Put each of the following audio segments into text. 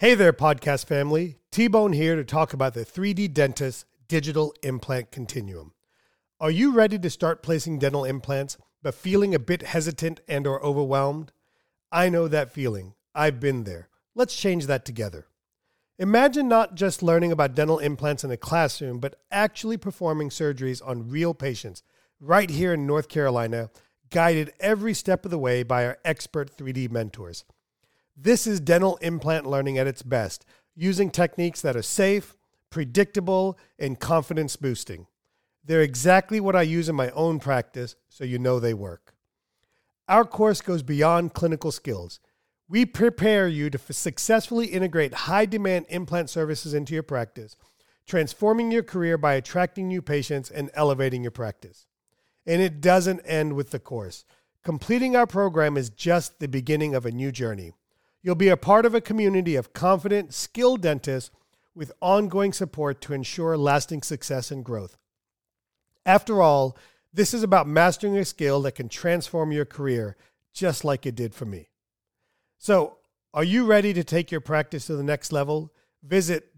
Hey there, podcast family. T-Bone here to talk about the 3D Dentist Digital Implant Continuum. Are you ready to start placing dental implants, but feeling a bit hesitant and or overwhelmed? I know that feeling. I've been there. Let's change that together. Imagine not just learning about dental implants in a classroom, but actually performing surgeries on real patients right here in North Carolina, guided every step of the way by our expert 3D mentors. This is dental implant learning at its best, using techniques that are safe, predictable, and confidence boosting. They're exactly what I use in my own practice, so you know they work. Our course goes beyond clinical skills. We prepare you to successfully integrate high-demand implant services into your practice, transforming your career by attracting new patients and elevating your practice. And it doesn't end with the course. Completing our program is just the beginning of a new journey. You'll be a part of a community of confident, skilled dentists with ongoing support to ensure lasting success and growth. After all, this is about mastering a skill that can transform your career, just like it did for me. So, are you ready to take your practice to the next level? Visit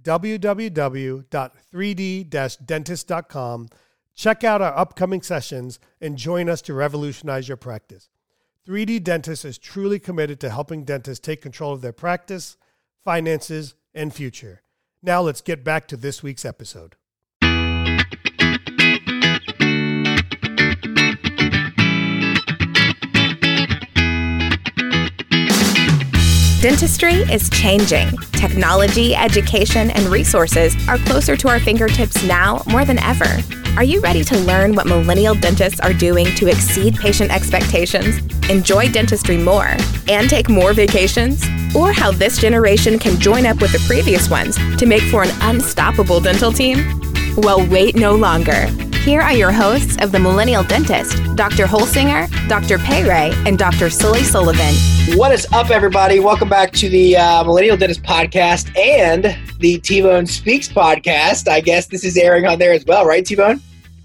www.3d-dentist.com, check out our upcoming sessions, and join us to revolutionize your practice. 3D Dentist is truly committed to helping dentists take control of their practice, finances, and future. Now let's get back to this week's episode. Dentistry is changing. Technology, education, and resources are closer to our fingertips now more than ever. Are you ready to learn what millennial dentists are doing to exceed patient expectations, enjoy dentistry more, and take more vacations? Or how this generation can join up with the previous ones to make for an unstoppable dental team? Well, wait no longer. Here are your hosts of The Millennial Dentist, Dr. Holsinger, Dr. Payray, and Dr. Sully Sullivan. What is up, everybody? Welcome back to the Millennial Dentist Podcast and the T-Bone Speaks Podcast. I guess this is airing on there as well, right, T-Bone?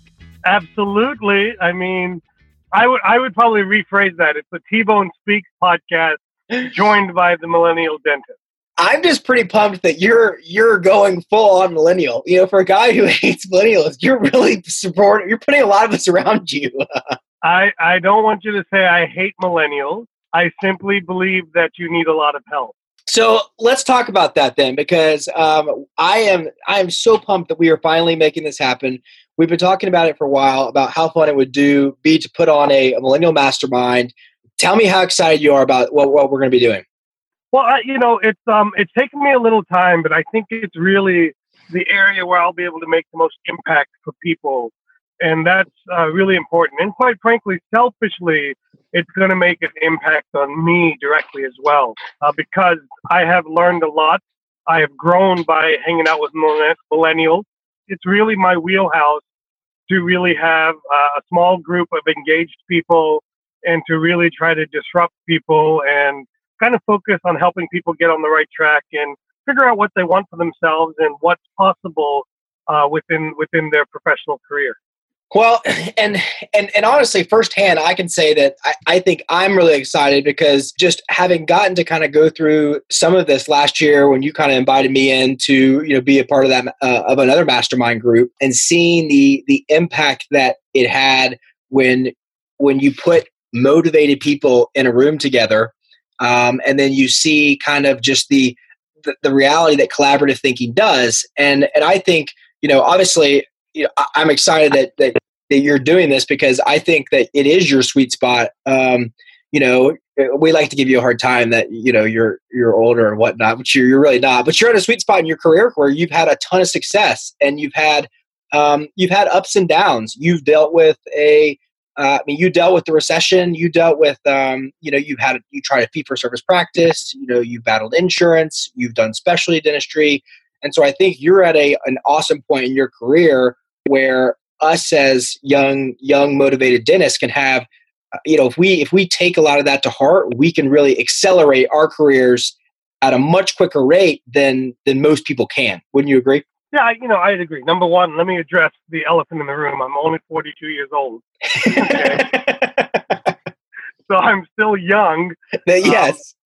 Absolutely. I mean, I would probably rephrase that. It's the T-Bone Speaks Podcast joined by the Millennial Dentist. I'm just pretty pumped that you're going full on millennial. You know, for a guy who hates millennials, you're really supporting. You're putting a lot of us around you. I don't want you to say I hate millennials. I simply believe that you need a lot of help. So let's talk about that then, because I am so pumped that we are finally making this happen. We've been talking about it for a while, about how fun it would be to put on a millennial mastermind. Tell me how excited you are about what we're going to be doing. Well, it's taken me a little time, but I think it's really the area where I'll be able to make the most impact for people. And that's really important. And quite frankly, selfishly, it's going to make an impact on me directly as well, because I have learned a lot. I have grown by hanging out with millennials. It's really my wheelhouse to really have a small group of engaged people and to really try to disrupt people and kind of focus on helping people get on the right track and figure out what they want for themselves and what's possible within their professional career. Well, and honestly, firsthand, I can say that I think I'm really excited because just having gotten to kind of go through some of this last year when you kind of invited me in to, you know, be a part of that of another mastermind group and seeing the impact that it had when you put motivated people in a room together, and then you see kind of just the reality that collaborative thinking does, and I think, you know, obviously, you know, I'm excited that you're doing this because I think that it is your sweet spot. You know, we like to give you a hard time that, you know, you're older and whatnot, but you're really not. But you're in a sweet spot in your career where you've had a ton of success and you've had ups and downs. You've dealt with you dealt with the recession. You dealt with, you tried a fee-for-service practice. You know, you've battled insurance. You've done specialty dentistry. And so I think you're at an awesome point in your career where us as young motivated dentists can have, you know, if we take a lot of that to heart, we can really accelerate our careers at a much quicker rate than most people can. Wouldn't you agree? Yeah, I'd agree. Number one, let me address the elephant in the room. I'm only 42 years old. Okay? So I'm still young. Yes.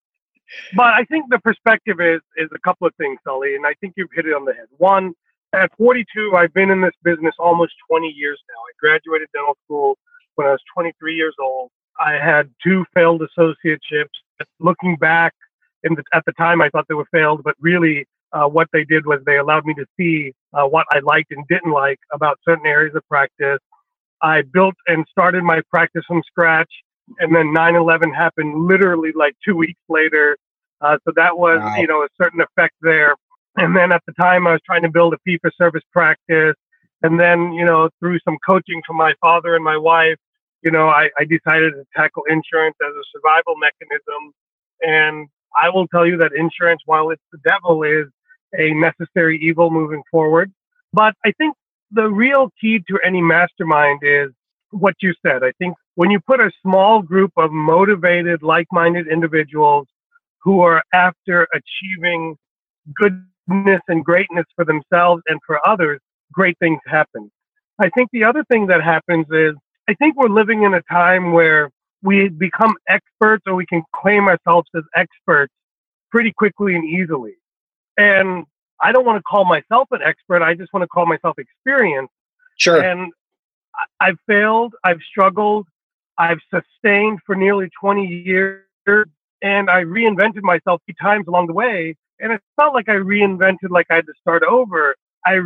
But I think the perspective is a couple of things, Sully, and I think you've hit it on the head. One, at 42, I've been in this business almost 20 years now. I graduated dental school when I was 23 years old. I had 2 failed associateships. Looking back, at the time, I thought they were failed, but really what they did was they allowed me to see what I liked and didn't like about certain areas of practice. I built and started my practice from scratch, and then 9/11 happened literally like 2 weeks later. So that was, Wow. a certain effect there. And then at the time, I was trying to build a fee-for-service practice. And then, through some coaching from my father and my wife, I decided to tackle insurance as a survival mechanism. And I will tell you that insurance, while it's the devil, is a necessary evil moving forward. But I think the real key to any mastermind is what you said. I think when you put a small group of motivated, like-minded individuals who are after achieving goodness and greatness for themselves and for others, great things happen. I think the other thing that happens is I think we're living in a time where we become experts, or we can claim ourselves as experts pretty quickly and easily. And I don't want to call myself an expert. I just want to call myself experienced. Sure. And I've failed. I've struggled. I've sustained for nearly 20 years. And I reinvented myself 3 times along the way. And it's not like I reinvented like I had to start over. I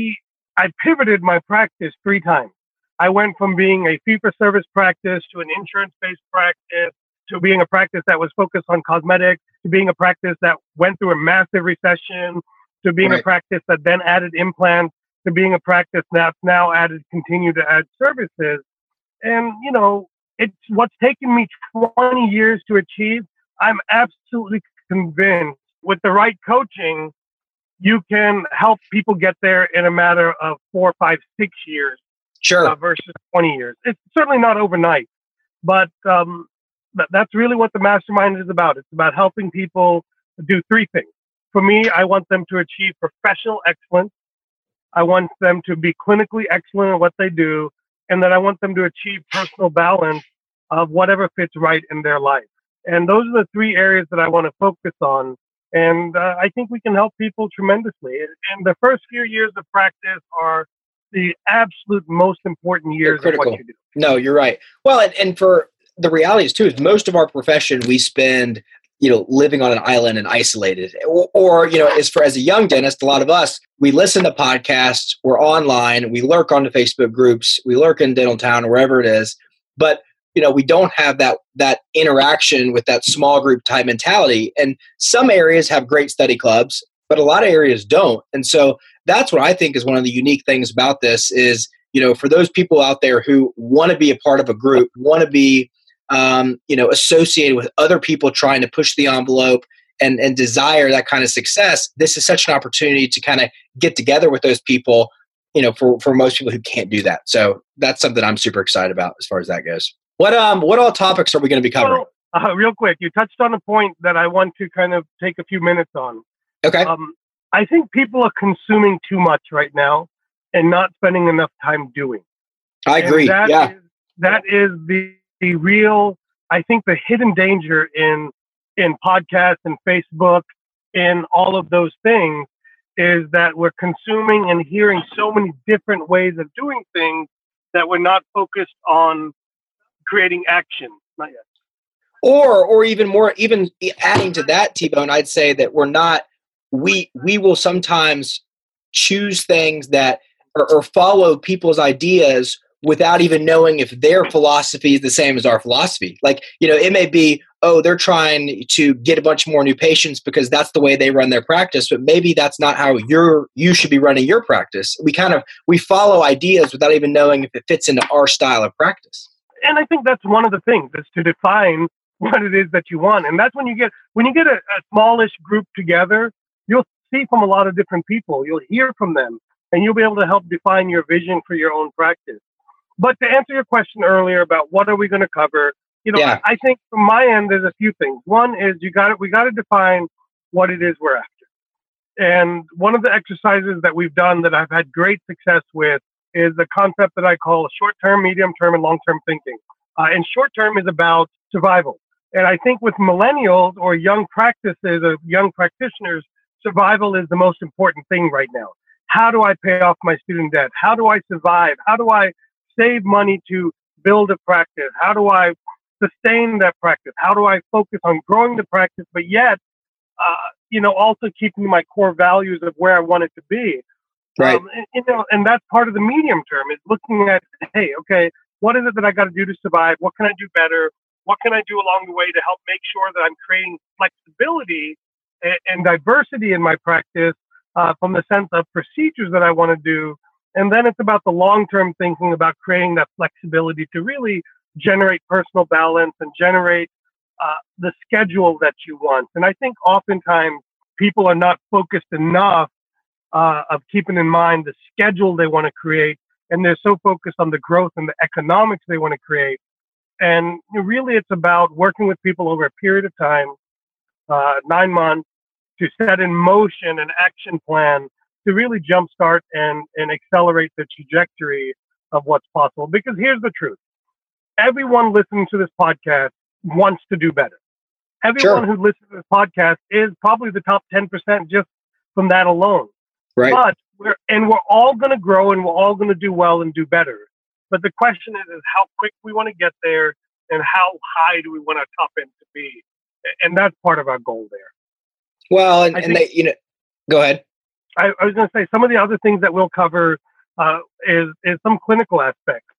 pivoted my practice 3 times. I went from being a fee-for-service practice to an insurance-based practice to being a practice that was focused on cosmetics, to being a practice that went through a massive recession, to being a practice that then added implants, to being a practice that's now continue to add services. And, it's what's taken me 20 years to achieve. I'm absolutely convinced with the right coaching, you can help people get there in a matter of 4, 5, 6 years. Sure. Versus 20 years. It's certainly not overnight, but that's really what the mastermind is about. It's about helping people do 3 things. For me, I want them to achieve professional excellence. I want them to be clinically excellent at what they do, and then I want them to achieve personal balance of whatever fits right in their life. And those are the 3 areas that I want to focus on. And I think we can help people tremendously. And the first few years of practice are the absolute most important years of what you do. No, you're right. Well, and for the realities too, is most of our profession, we spend, living on an island and isolated, or as a young dentist, a lot of us, we listen to podcasts, we're online, we lurk on the Facebook groups, we lurk in Dental Town or wherever it is, but we don't have that interaction with that small group type mentality. And some areas have great study clubs, but a lot of areas don't. And so that's what I think is one of the unique things about this is, for those people out there who want to be a part of a group, want to be, associated with other people trying to push the envelope and desire that kind of success, this is such an opportunity to kind of get together with those people, for most people who can't do that. So that's something I'm super excited about as far as that goes. What all topics are we going to be covering? Well, real quick, you touched on a point that I want to kind of take a few minutes on. Okay. I think people are consuming too much right now and not spending enough time doing. I agree. That is the real, I think the hidden danger in podcasts and Facebook, in all of those things, is that we're consuming and hearing so many different ways of doing things that we're not focused on creating action. Not yet. Or even more, even adding to that, T-Bone, I'd say that we will sometimes choose things that or follow people's ideas without even knowing if their philosophy is the same as our philosophy. Like, it may be, they're trying to get a bunch more new patients because that's the way they run their practice, but maybe that's not how you should be running your practice. We follow ideas without even knowing if it fits into our style of practice. And I think that's one of the things, is to define what it is that you want. And that's when you get a smallish group together, you'll see from a lot of different people. You'll hear from them, and you'll be able to help define your vision for your own practice. But to answer your question earlier about what are we going to cover, I think from my end, there's a few things. One is we got to define what it is we're after. And one of the exercises that we've done that I've had great success with is the concept that I call short-term, medium-term, and long-term thinking. And short-term is about survival. And I think with millennials or young practices or young practitioners, survival is the most important thing right now. How do I pay off my student debt? How do I survive? How do I save money to build a practice? How do I sustain that practice? How do I focus on growing the practice, but yet, also keeping my core values of where I want it to be? Right. And that's part of the medium term is looking at, hey, okay, what is it that I got to do to survive? What can I do better? What can I do along the way to help make sure that I'm creating flexibility and diversity in my practice from the sense of procedures that I want to do? And then it's about the long-term thinking about creating that flexibility to really generate personal balance and generate the schedule that you want. And I think oftentimes people are not focused enough of keeping in mind the schedule they want to create, and they're so focused on the growth and the economics they want to create. And really, it's about working with people over a period of time, 9 months, to set in motion an action plan to really jumpstart and accelerate the trajectory of what's possible. Because here's the truth. Everyone listening to this podcast wants to do better. Everyone who listens to this podcast is probably the top 10% just from that alone. Right. But we're all going to grow and we're all going to do well and do better. But the question is how quick we want to get there and how high do we want our top end to be. And that's part of our goal there. Well, go ahead. I was going to say some of the other things that we'll cover is some clinical aspects.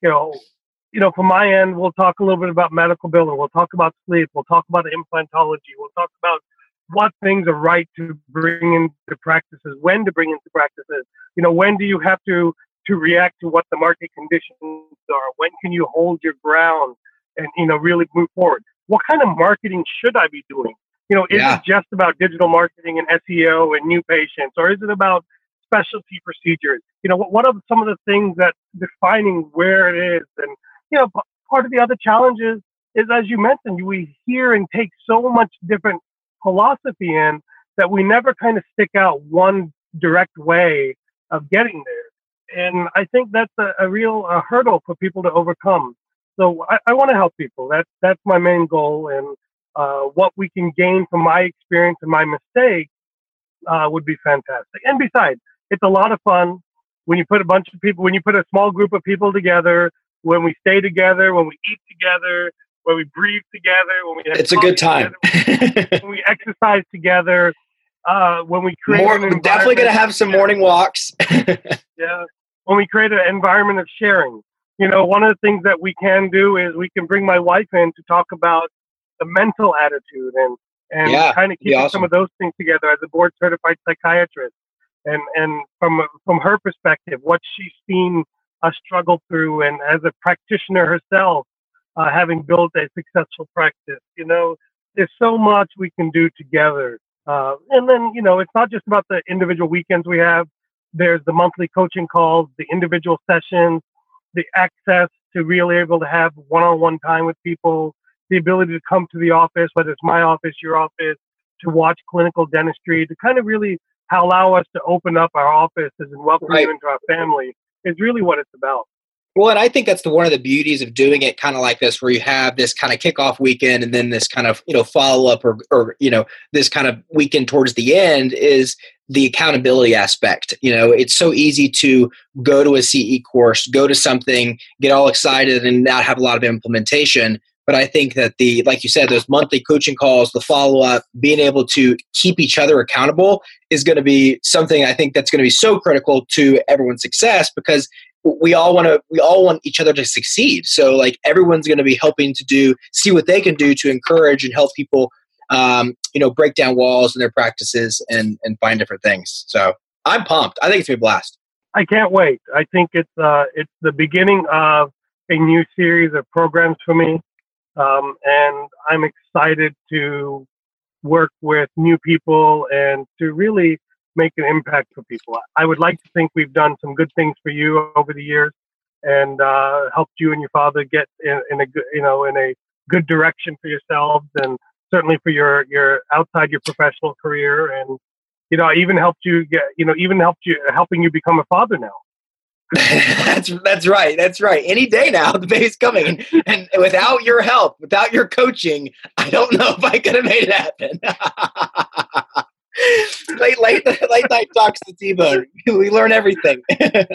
From my end, we'll talk a little bit about medical billing. We'll talk about sleep. We'll talk about implantology. We'll talk about what things are right to bring into practices, when to bring into practices. When do you have to react to what the market conditions are? When can you hold your ground and, really move forward? What kind of marketing should I be doing? Is it just about digital marketing and SEO and new patients, or is it about specialty procedures? What are some of the things that defining where it is? And, part of the other challenges is, as you mentioned, we hear and take so much different philosophy in that we never kind of stick out one direct way of getting there. And I think that's a real hurdle for people to overcome. So I want to help people. That's my main goal. And what we can gain from my experience and my mistakes would be fantastic. And besides, it's a lot of fun when you put a small group of people together, when we stay together, when we eat together, when we breathe together, when we have it's a good time. Together, when we exercise together, when we create we're definitely going to have some morning walks. Yeah. When we create an environment of sharing. One of the things that we can do is we can bring my wife in to talk about the mental attitude and kind of keep some of those things together as a board certified psychiatrist. And from her perspective, what she's seen us struggle through, and as a practitioner herself, having built a successful practice, there's so much we can do together. And then, it's not just about the individual weekends we have. There's the monthly coaching calls, the individual sessions, the access to really able to have one-on-one time with people, the ability to come to the office, whether it's my office, your office, to watch clinical dentistry, to kind of really allow us to open up our offices and welcome you into our family is really what it's about. Well, and I think that's one of the beauties of doing it kind of like this, where you have this kind of kickoff weekend and then this kind of, follow up or this kind of weekend towards the end is the accountability aspect. It's so easy to go to a CE course, go to something, get all excited and not have a lot of implementation. But I think that like you said, those monthly coaching calls, the follow-up, being able to keep each other accountable is going to be something I think that's going to be so critical to everyone's success, because we all want each other to succeed. So like everyone's going to be helping to see what they can do to encourage and help people, break down walls in their practices and find different things. So I'm pumped. I think it's going to be a blast. I can't wait. I think it's the beginning of a new series of programs for me. And I'm excited to work with new people and to really make an impact for people. I would like to think we've done some good things for you over the years and helped you and your father get in a good direction for yourselves, and certainly for your outside your professional career. And I even helping you become a father now. That's right. That's right. Any day now, the baby's coming, and without your help, without your coaching, I don't know if I could have made it happen. late night talks to T-Bone. We learn everything.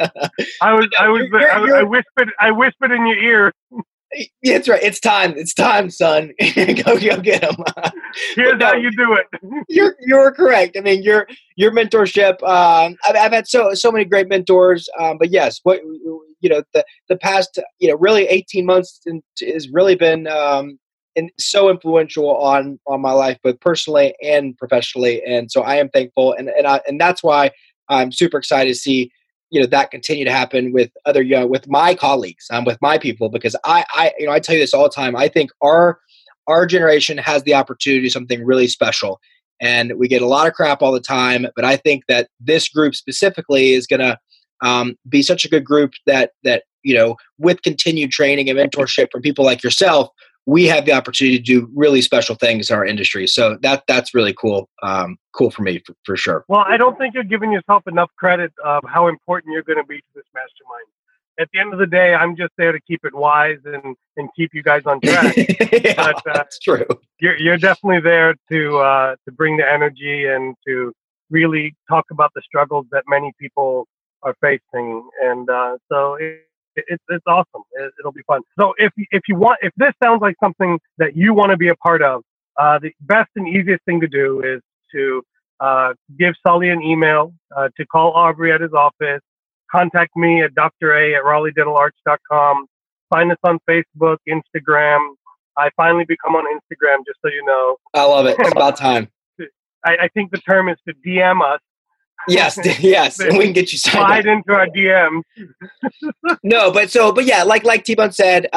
I whispered in your ear. Yeah, that's right. It's time, son. go get him. Here's how you do it. You're correct. I mean, your mentorship. I've had so many great mentors. But yes, what the past really 18 months has really been and so influential on my life, both personally and professionally. And so I am thankful, and that's why I'm super excited to see that continue to happen with with my colleagues, with my people, because I tell you this all the time. I think our generation has the opportunity to do something really special, and we get a lot of crap all the time. But I think that this group specifically is going to be such a good group that with continued training and mentorship from people like yourself, we have the opportunity to do really special things in our industry. So that's really cool. Cool for me, for sure. Well, I don't think you're giving yourself enough credit of how important you're going to be to this mastermind. At the end of the day, I'm just there to keep it wise and keep you guys on track. Yeah, but, that's true. You're definitely there to bring the energy and to really talk about the struggles that many people are facing. And so it's awesome. It'll be fun. So if this sounds like something that you want to be a part of, the best and easiest thing to do is to give Sully an email, to call Aubrey at his office, contact me at dra@RaleighDentalArts.com, find us on Facebook, Instagram. I finally become on Instagram, just so you know. I love it. It's about time. I think the term is to DM us. Yes, and we can get you slide into our DMs. No, but yeah, like T-Bone said,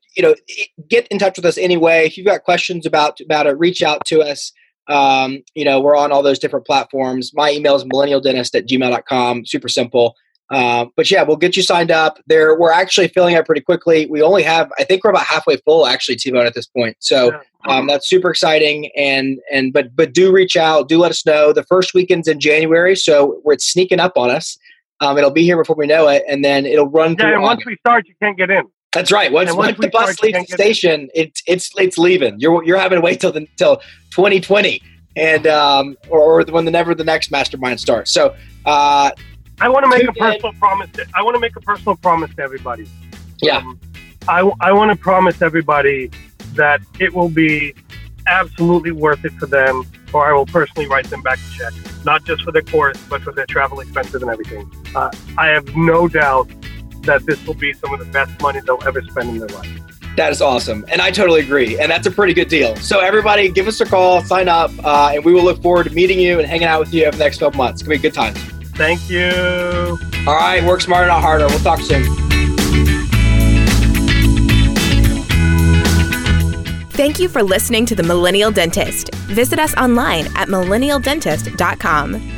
get in touch with us anyway. If you've got questions about it, reach out to us. We're on all those different platforms. My email is millennialdentist@gmail.com. Super simple. But yeah, we'll get you signed up there. We're actually filling up pretty quickly. We only have, I think we're about halfway full actually, T-Bone, at this point. So that's super exciting. But do reach out, do let us know. The first weekend's in January, so it's sneaking up on us. It'll be here before we know it, and then it'll run through. Yeah, and once we start, you can't get in. That's right. Once the bus leaves the station, it's leaving. You're having to wait till 2020, and or whenever the next mastermind starts. So. I want to make a personal promise. I want to make a personal promise to everybody. Yeah. I want to promise everybody that it will be absolutely worth it for them, or I will personally write them back a check, not just for their course, but for their travel expenses and everything. I have no doubt that this will be some of the best money they'll ever spend in their life. That is awesome. And I totally agree. And that's a pretty good deal. So everybody, give us a call, sign up, and we will look forward to meeting you and hanging out with you over the next 12 months. It's going to be a good time. Thank you. All right. Work smarter, not harder. We'll talk soon. Thank you for listening to The Millennial Dentist. Visit us online at millennialdentist.com.